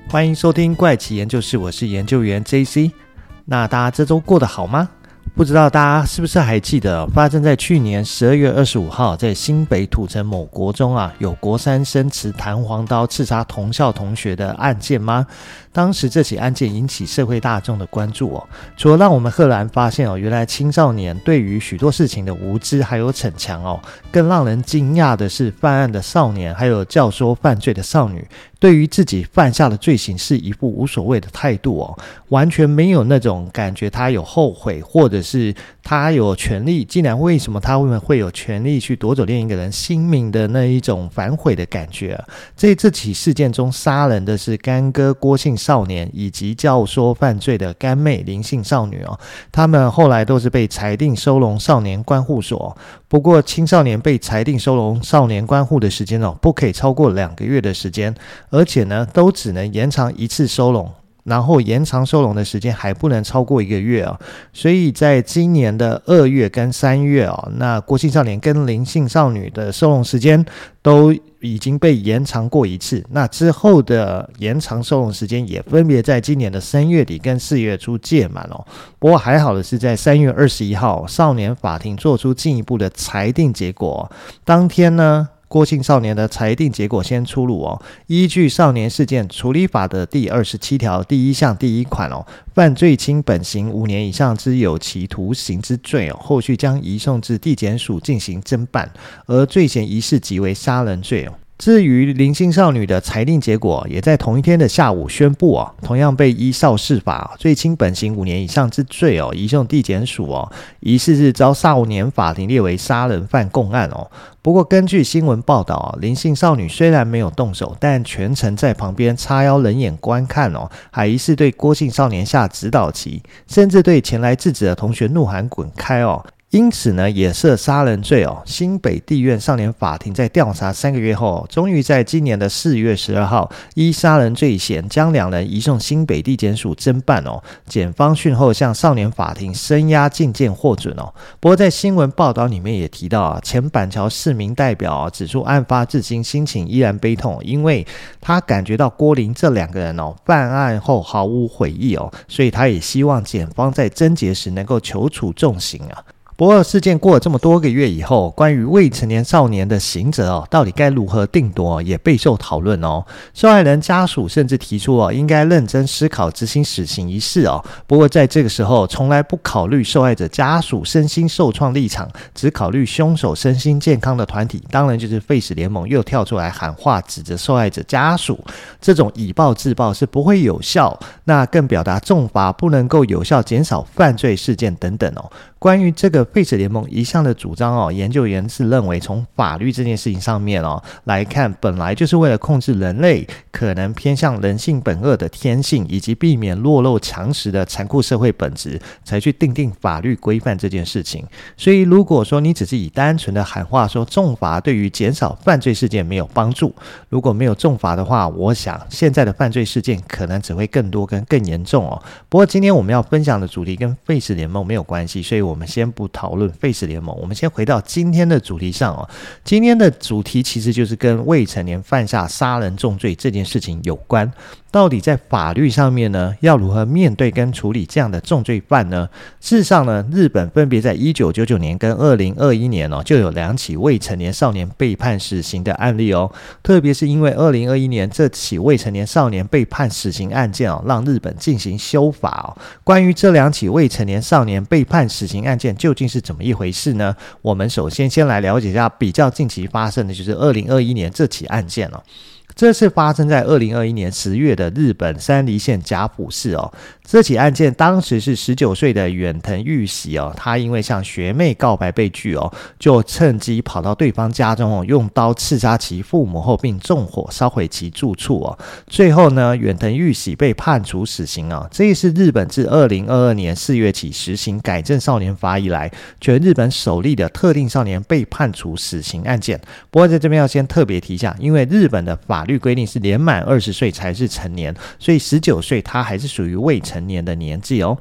欢迎收听怪奇研究室，我是研究员 JC。 那大家这周过得好吗？不知道大家是不是还记得发生在去年12月25号在新北土城某国中有国三生持弹簧刀刺杀同校同学的案件吗？当时这起案件引起社会大众的关注除了让我们赫然发现原来青少年对于许多事情的无知还有逞强更让人惊讶的是犯案的少年还有教唆犯罪的少女对于自己犯下的罪行是一副无所谓的态度完全没有那种感觉他有后悔，或者是他有权利，既然为什么他会有权利去夺走另一个人性命的那一种反悔的感觉在这起事件中杀人的是干哥郭姓少年以及教唆犯罪的干妹林姓少女他们后来都是被裁定收容少年关护所不过青少年被裁定收容少年关护的时间不可以超过2个月的时间，而且呢都只能延长一次收容，然后延长收容的时间还不能超过1个月所以在今年的2月跟3月那郭姓少年跟林姓少女的收容时间都已经被延长过一次，那之后的延长收容时间也分别在今年的3月底跟4月初届满不过还好的是在3月21号少年法庭做出进一步的裁定结果当天呢郭姓少年的裁定结果先出炉依据少年事件处理法的第27条第1项第1款犯罪轻本刑5年以上之有期徒刑之罪后续将移送至地检署进行侦办，而罪嫌疑似即为杀人罪至于林姓少女的裁定结果也在同一天的下午宣布同样被依少事法最轻本刑5年以上之罪移送地检署疑似是遭少年法庭列为杀人犯共案不过根据新闻报道林姓少女虽然没有动手，但全程在旁边叉腰冷眼观看还疑似对郭姓少年下指导棋，甚至对前来制止的同学怒喊滚开因此呢也涉杀人罪新北地院少年法庭在调查3个月后终于在今年的4月12号依杀人罪嫌将2人移送新北地检署侦办检方讯后向少年法庭声押禁见获准不过在新闻报道里面也提到前板桥市民代表指出案发至今心情依然悲痛，因为他感觉到郭林这2个人犯案后毫无悔意所以他也希望检方在侦结时能够求处重刑不过事件过了这么多个月以后，关于未成年少年的刑责到底该如何定夺也备受讨论受害人家属甚至提出应该认真思考执行死刑一事不过在这个时候从来不考虑受害者家属身心受创立场，只考虑凶手身心健康的团体，当然就是废死联盟又跳出来喊话指责受害者家属这种以暴制暴是不会有效，那更表达重罚不能够有效减少犯罪事件等等关于这个废死联盟一向的主张研究员是认为从法律这件事情上面来看，本来就是为了控制人类可能偏向人性本恶的天性，以及避免弱肉强食的残酷社会本质，才去订定法律规范这件事情。所以如果说你只是以单纯的喊话说重罚对于减少犯罪事件没有帮助，如果没有重罚的话，我想现在的犯罪事件可能只会更多跟更严重不过今天我们要分享的主题跟废死联盟没有关系，所以我们先不讨论废死联盟，我们先回到今天的主题上今天的主题其实就是跟未成年犯下杀人重罪这件事情有关。到底在法律上面呢，要如何面对跟处理这样的重罪犯呢？事实上呢，日本分别在1999年跟2021年就有2起未成年少年被判死刑的案例特别是因为2021年这起未成年少年被判死刑案件让日本进行修法关于这2起未成年少年被判死刑案件究竟是怎么一回事呢？我们首先来了解一下比较近期发生的就是2021年这起案件这是发生在2021年10月的日本山梨县甲府市这起案件当时是19岁的远藤裕喜他因为向学妹告白被拒就趁机跑到对方家中用刀刺杀其父母后，并纵火烧毁其住处最后呢，远藤裕喜被判处死刑这也是日本自2022年4月起实行改正少年法以来全日本首例的特定少年被判处死刑案件。不过在这边要先特别提一下，因为日本的法律规定是年满20岁才是成年，所以19岁他还是属于未成年的年纪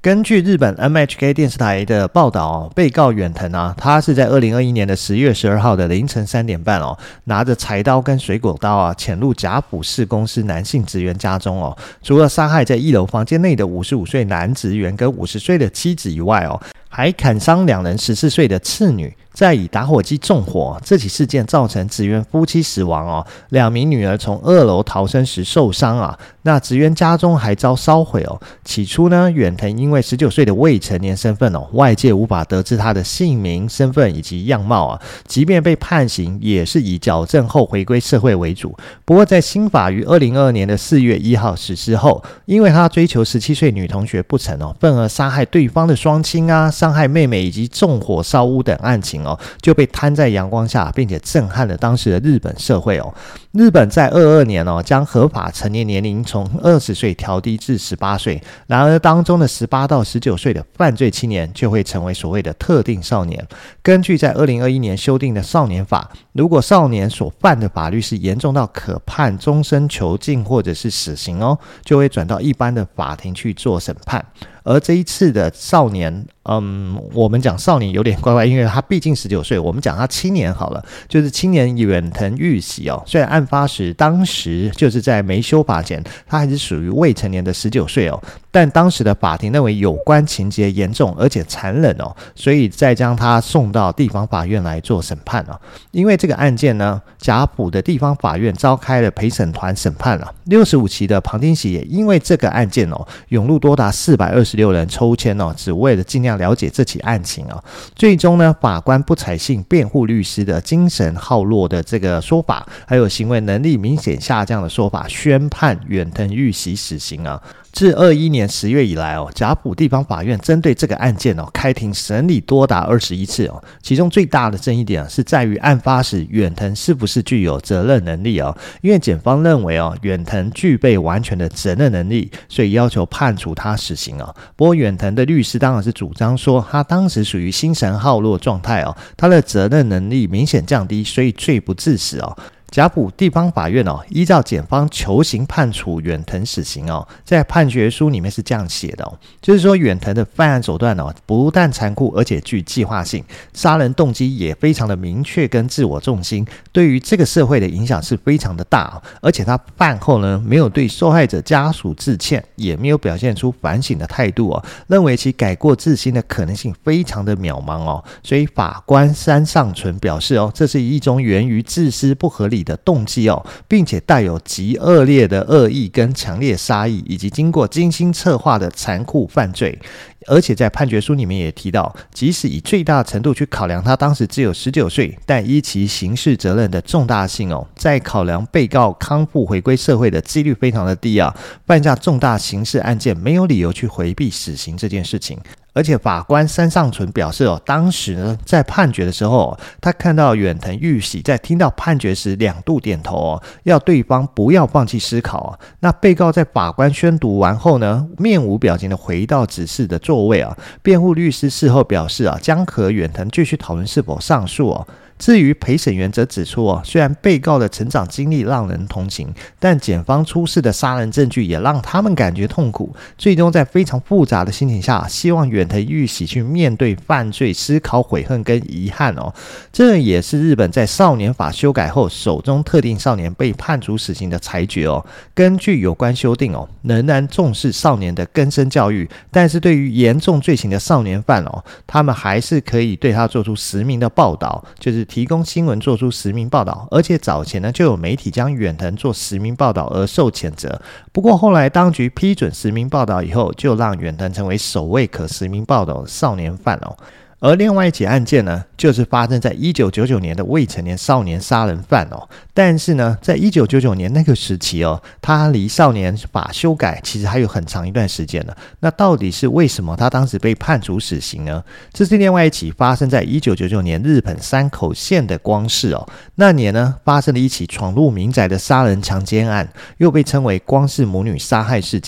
根据日本 NHK 电视台的报道被告远藤他是在2021年的10月12号的凌晨3点半拿着柴刀跟水果刀潜入甲府市公司男性职员家中除了杀害在1楼房间内的55岁男职员跟50岁的妻子以外还砍伤2人14岁的次女，再以打火机纵火。这起事件造成职员夫妻死亡2名女儿从2楼逃生时受伤那职员家中还遭烧毁起初呢，远藤因为19岁的未成年身份外界无法得知他的姓名、身份以及样貌即便被判刑，也是以矫正后回归社会为主。不过在新法于2022年的4月1号实施后，因为他追求17岁女同学不成愤而杀害对方的双亲伤害妹妹以及纵火烧屋等案情就被摊在阳光下，并且震撼了当时的日本社会日本在22年将合法成年年龄从20岁调低至18岁，然而当中的18到19岁的犯罪青年就会成为所谓的特定少年。根据在2021年修订的少年法，如果少年所犯的法律是严重到可判终身囚禁或者是死刑就会转到一般的法庭去做审判。而这一次的少年我们讲少年有点怪怪，因为他毕竟19岁，我们讲他青年好了，就是青年远藤裕喜虽然案发时当时就是在没修法前他还是属于未成年的19岁但当时的法庭认为有关情节严重而且残忍所以再将他送到地方法院来做审判因为这个案件呢，甲府的地方法院召开了陪审团审判65期的旁听席也因为这个案件涌入多达426人抽签只为了尽量了解这起案情最终呢，法官不采信辩护律师的精神耗弱的这个说法，还有行为能力明显下降的说法，宣判远藤裕喜死刑自21年10月以来甲府地方法院针对这个案件开庭审理多达21次其中最大的争议点是在于案发时远藤是不是具有责任能力因为检方认为远藤具备完全的责任能力，所以要求判处他死刑不过远藤的律师当然是主张说他当时属于精神耗弱状态他的责任能力明显降低，所以罪不致死甲府地方法院依照检方求刑判处远藤死刑在判决书里面是这样写的就是说远藤的犯案手段不但残酷，而且具计划性，杀人动机也非常的明确跟自我重心，对于这个社会的影响是非常的大而且他犯后呢，没有对受害者家属致歉，也没有表现出反省的态度认为其改过自新的可能性非常的渺茫所以法官山上纯表示这是一种源于自私不合理的动机并且带有极恶劣的恶意跟强烈杀意，以及经过精心策划的残酷犯罪。而且在判决书里面也提到，即使以最大程度去考量他当时只有19岁，但依其刑事责任的重大性在考量被告康复回归社会的几率非常的低犯下重大刑事案件没有理由去回避死刑这件事情。而且法官山上纯表示当时呢在判决的时候他看到远藤裕喜在听到判决时2度点头要对方不要放弃思考那被告在法官宣读完后呢，面无表情的回到指示的座位辩护律师事后表示将和远藤继续讨论是否上诉至于陪审员则指出虽然被告的成长经历让人同情，但检方出示的杀人证据也让他们感觉痛苦，最终在非常复杂的心情下，希望远藤裕喜去面对犯罪，思考悔恨跟遗憾这也是日本在少年法修改后首宗特定少年被判处死刑的裁决根据有关修订仍然重视少年的更生教育，但是对于严重罪行的少年犯他们还是可以对他做出实名的报道，就是提供新闻做出实名报道，而且早前呢就有媒体将远藤做实名报道而受谴责。不过后来当局批准实名报道以后，就让远藤成为首位可实名报道的少年犯而另外一起案件呢，就是发生在1999年的未成年少年杀人犯但是呢，在1999年那个时期他离少年法修改其实还有很长一段时间了。那到底是为什么他当时被判处死刑呢？这是另外一起发生在1999年日本山口县的光市那年呢，发生了一起闯入民宅的杀人强奸案，又被称为光市母女杀害事件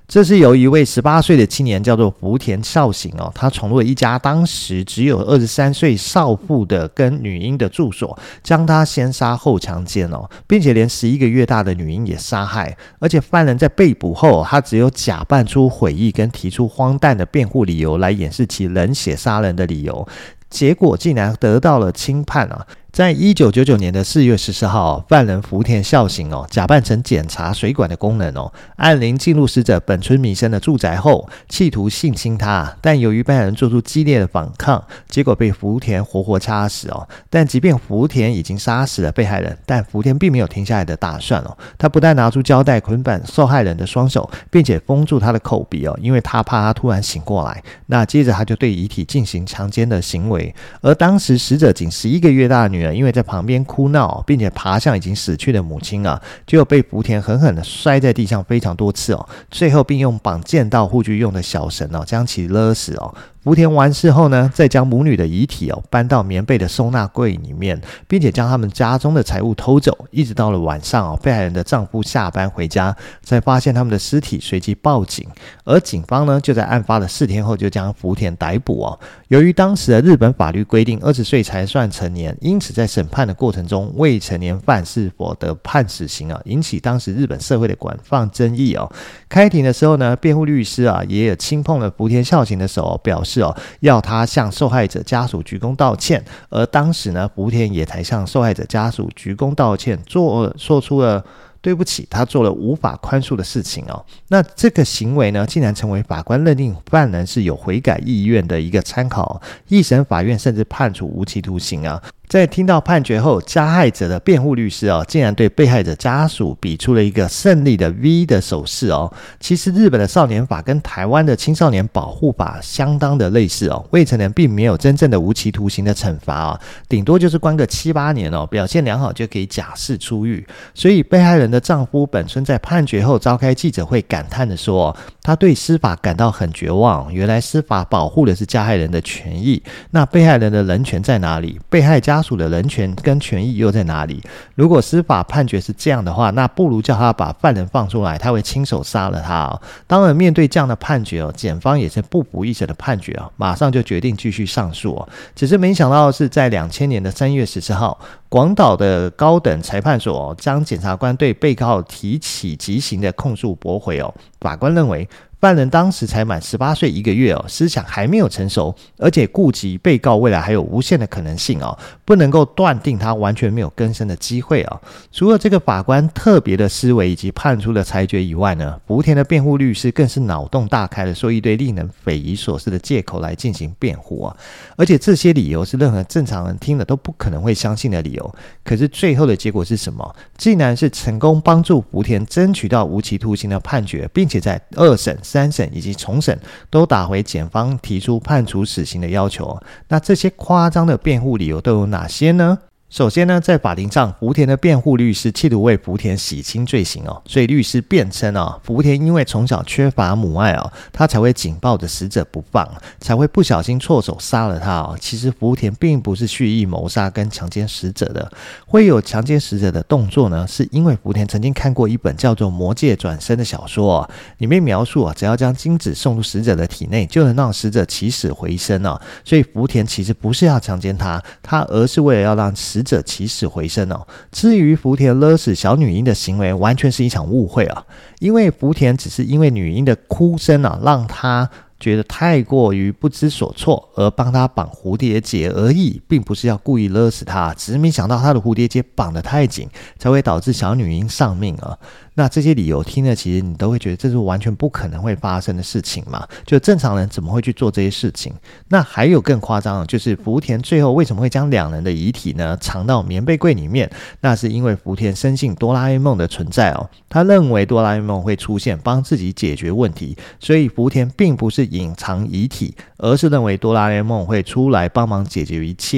这是由一位18岁的青年叫做福田孝行他闯入了一家当时只有23岁少妇的跟女婴的住所，将她先杀后强奸并且连11个月大的女婴也杀害。而且犯人在被捕后，他只有假扮出悔意跟提出荒诞的辩护理由来掩饰其冷血杀人的理由，结果竟然得到了轻判在1999年的4月14号，犯人福田孝行假扮成检查水管的工人按铃进入死者本村弥生的住宅后，企图性侵他，但由于被害人做出激烈的反抗，结果被福田活活掐死但即便福田已经杀死了被害人，但福田并没有停下来的打算他不但拿出胶带捆绑受害人的双手，并且封住他的口鼻因为他怕他突然醒过来。那接着他就对遗体进行强奸的行为，而当时死者仅11个月大的女儿因为在旁边哭闹，并且爬向已经死去的母亲就被福田狠狠的摔在地上非常多次最后并用绑剑道护具用的小绳将其勒死福田完事后呢，再将母女的遗体搬到棉被的收纳柜里面，并且将他们家中的财物偷走，一直到了晚上被害人的丈夫下班回家，才发现他们的尸体，随即报警。而警方呢，就在案发的4天后就将福田逮捕由于当时的日本法律规定20岁才算成年，因此在审判的过程中，未成年犯是否得判死刑引起当时日本社会的广泛争议开庭的时候呢，辩护律师也有轻碰了福田孝行的手表示要他向受害者家属鞠躬道歉。而当时呢，福田也才向受害者家属鞠躬道歉，说出了对不起，他做了无法宽恕的事情那这个行为呢，竟然成为法官认定犯人是有悔改意愿的一个参考一审法院甚至判处无期徒刑在听到判决后，加害者的辩护律师竟然对被害者家属比出了一个胜利的 V 的手势其实日本的少年法跟台湾的青少年保护法相当的类似未成年并没有真正的无期徒刑的惩罚顶多就是关个7、8年表现良好就可以假释出狱。所以被害人的丈夫本村在判决后召开记者会，感叹的说他对司法感到很绝望，原来司法保护的是加害人的权益，那被害人的人权在哪里？被害家属的人权跟权益又在哪里？如果司法判决是这样的话，那不如叫他把犯人放出来，他会亲手杀了他当然面对这样的判决检方也是不服一审的判决马上就决定继续上诉只是没想到的是，在2000年的3月14号，广岛的高等裁判所将检察官对被告提起极刑的控诉驳回法官认为犯人当时才满18岁1个月思想还没有成熟，而且顾及被告未来还有无限的可能性不能够断定他完全没有更生的机会除了这个法官特别的思维以及判出的裁决以外呢，福田的辩护律师更是脑洞大开的说一堆令人匪夷所思的借口来进行辩护而且这些理由是任何正常人听了都不可能会相信的理由。可是最后的结果是什么？竟然是成功帮助福田争取到无期徒刑的判决，并且在2审、3审以及重审都打回检方提出判处死刑的要求那这些夸张的辩护理由都有哪些呢？首先呢，在法庭上，福田的辩护律师企图为福田洗清罪行所以律师辩称福田因为从小缺乏母爱他才会紧抱着死者不放，才会不小心错手杀了他其实福田并不是蓄意谋杀跟强奸死者的，会有强奸死者的动作呢，是因为福田曾经看过一本叫做《魔界转生》的小说里面描述只要将精子送入死者的体内，就能让死者起死回生所以福田其实不是要强奸他而是为了要让死者起死回生至于福田勒死小女婴的行为，完全是一场误会因为福田只是因为女婴的哭声让他觉得太过于不知所措而帮他绑蝴蝶结而已，并不是要故意勒死他，只是没想到他的蝴蝶结绑得太紧，才会导致小女婴丧命那这些理由听了，其实你都会觉得这是完全不可能会发生的事情嘛？就正常人怎么会去做这些事情？那还有更夸张的，就是福田最后为什么会将2人的遗体呢藏到棉被柜里面？那是因为福田深信哆啦 A 梦的存在他认为哆啦 A 梦会出现帮自己解决问题，所以福田并不是隐藏遗体，而是认为哆啦 A 梦会出来帮忙解决一切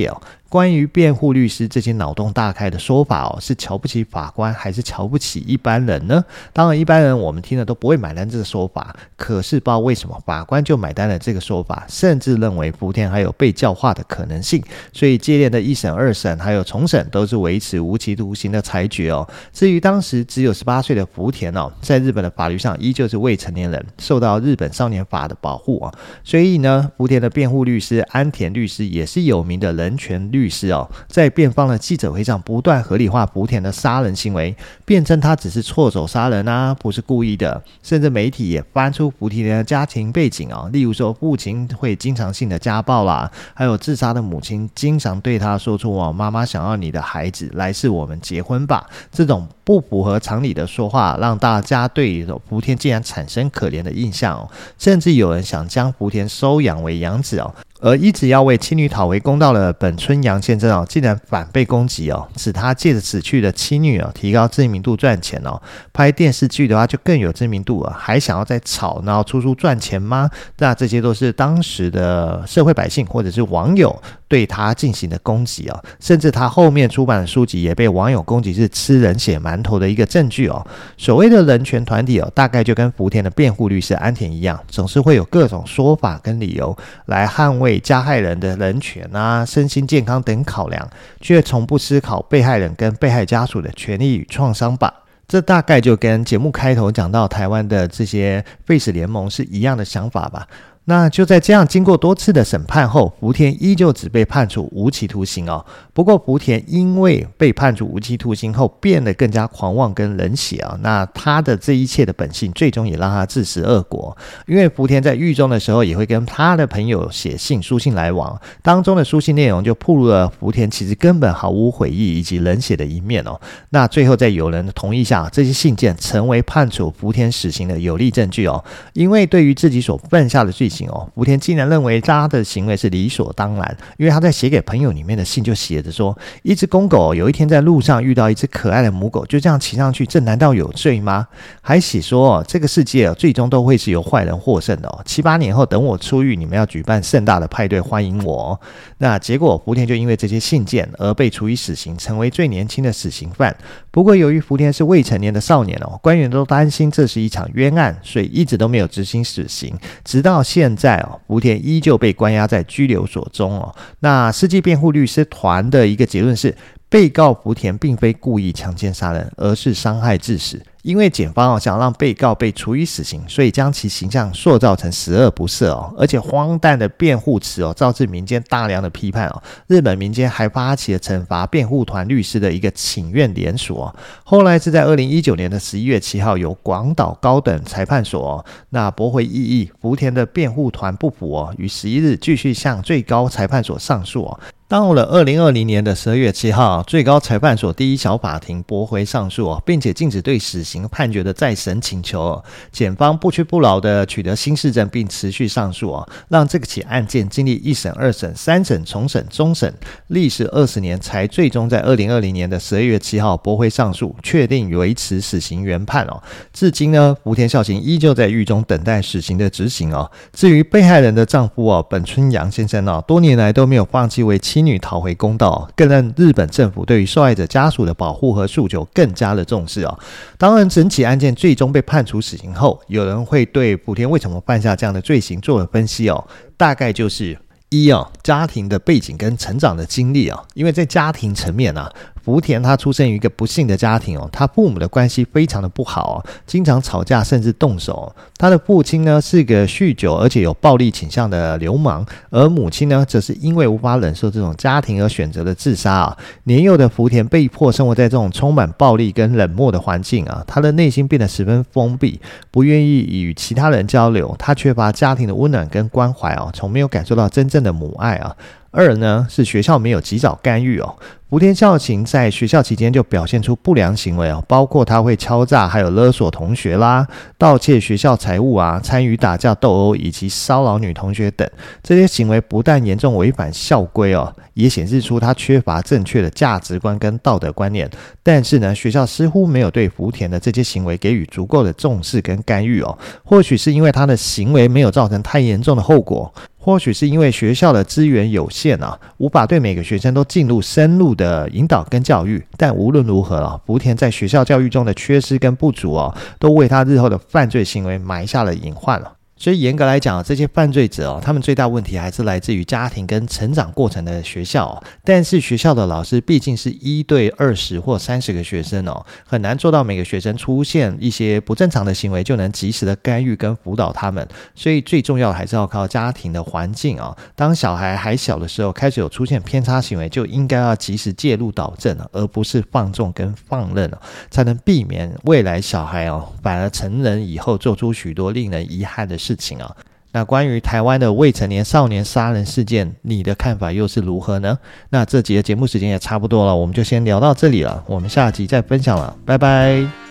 关于辩护律师这些脑洞大开的说法是瞧不起法官还是瞧不起一般人呢？当然一般人我们听了都不会买单这个说法，可是不知道为什么法官就买单了这个说法，甚至认为福田还有被教化的可能性，所以接连的一审、二审还有重审都是维持无期徒刑的裁决至于当时只有18岁的福田在日本的法律上依旧是未成年人，受到日本少年法的保护所以呢，福田的辩护律师安田律师也是有名的人权律师在辩方的记者会上不断合理化福田的杀人行为，辩称他只是错手杀人不是故意的，甚至媒体也翻出福田的家庭背景例如说父亲会经常性的家暴啦，还有自杀的母亲经常对他说出妈妈想要你的孩子，来世我们结婚吧，这种不符合常理的说话，让大家对福田竟然产生可怜的印象甚至有人想将福田收养为养子而一直要为妻女讨回公道的本村洋先生竟然反被攻击使他借着死去的妻女提高知名度赚钱拍电视剧的话就更有知名度还想要再炒然后出书赚钱吗？那这些都是当时的社会百姓或者是网友对他进行的攻击甚至他后面出版的书籍也被网友攻击是吃人血馒头的一个证据所谓的人权团体大概就跟福田的辩护律师安田一样，总是会有各种说法跟理由来捍卫加害人的人权身心健康等考量，却从不思考被害人跟被害家属的权利与创伤吧。这大概就跟节目开头讲到台湾的这些废死联盟是一样的想法吧。那就在这样经过多次的审判后，福田依旧只被判处无期徒刑不过福田因为被判处无期徒刑后变得更加狂妄跟冷血那他的这一切的本性最终也让他自食恶果。因为福田在狱中的时候也会跟他的朋友写信书信来往，当中的书信内容就暴露了福田其实根本毫无悔意以及冷血的一面那最后在有人的同意下，这些信件成为判处福田死刑的有力证据因为对于自己所犯下的罪行福田竟然认为他的行为是理所当然，因为他在写给朋友里面的信就写着说，一只公狗有一天在路上遇到一只可爱的母狗，就这样骑上去，这难道有罪吗？还写说这个世界最终都会是由坏人获胜的7、8年后等我出狱，你们要举办盛大的派对欢迎我那结果福田就因为这些信件而被处以死刑，成为最年轻的死刑犯。不过由于福田是未成年的少年官员都担心这是一场冤案，所以一直都没有执行死刑，直到现在福田依旧被关押在拘留所中那世纪辩护律师团的一个结论是，被告福田并非故意强奸杀人，而是伤害致死。因为检方想让被告被处以死刑，所以将其形象塑造成十恶不赦而且荒诞的辩护词招致民间大量的批判日本民间还发起了惩罚辩护团律师的一个请愿联署后来是在2019年的11月7号由广岛高等裁判所那驳回异议，福田的辩护团不服于11日继续向最高裁判所上诉到了2020年的12月7号，最高裁判所第一小法庭驳回上诉并且禁止对死刑判决的再审请求检方不屈不挠的取得新事证并持续上诉让这个起案件经历一审、二审、三审、重审、终审，历时20年才最终在2020年的12月7号驳回上诉，确定维持死刑原判至今呢，福田孝行依旧在狱中等待死刑的执行至于被害人的丈夫本村洋先生多年来都没有放弃为妻女讨回公道更让日本政府对于受害者家属的保护和诉求更加的重视当然整起案件最终被判处死刑后，有人会对福田为什么犯下这样的罪行做了分析大概就是一家庭的背景跟成长的经历因为在家庭层面福田他出生于一个不幸的家庭他父母的关系非常的不好经常吵架甚至动手他的父亲呢是个酗酒而且有暴力倾向的流氓，而母亲呢则是因为无法忍受这种家庭而选择了自杀年幼的福田被迫生活在这种充满暴力跟冷漠的环境他的内心变得十分封闭，不愿意与其他人交流，他缺乏家庭的温暖跟关怀从没有感受到真正的母爱二呢是学校没有及早干预福田孝行在学校期间就表现出不良行为包括他会敲诈还有勒索同学啦，盗窃学校财物啊，参与打架斗殴以及骚扰女同学等。这些行为不但严重违反校规也显示出他缺乏正确的价值观跟道德观念。但是呢，学校似乎没有对福田的这些行为给予足够的重视跟干预或许是因为他的行为没有造成太严重的后果，或许是因为学校的资源有限无法对每个学生都进入深入的引导跟教育。但无论如何福田在学校教育中的缺失跟不足都为他日后的犯罪行为埋下了隐患所以严格来讲这些犯罪者他们最大问题还是来自于家庭跟成长过程的学校但是学校的老师毕竟是1对20或30个学生很难做到每个学生出现一些不正常的行为就能及时的干预跟辅导他们。所以最重要的还是要靠家庭的环境当小孩还小的时候开始有出现偏差行为，就应该要及时介入导正而不是放纵跟放任才能避免未来小孩反而成人以后做出许多令人遗憾的事情那关于台湾的未成年少年杀人事件，你的看法又是如何呢？那这集的节目时间也差不多了，我们就先聊到这里了，我们下集再分享了，拜拜。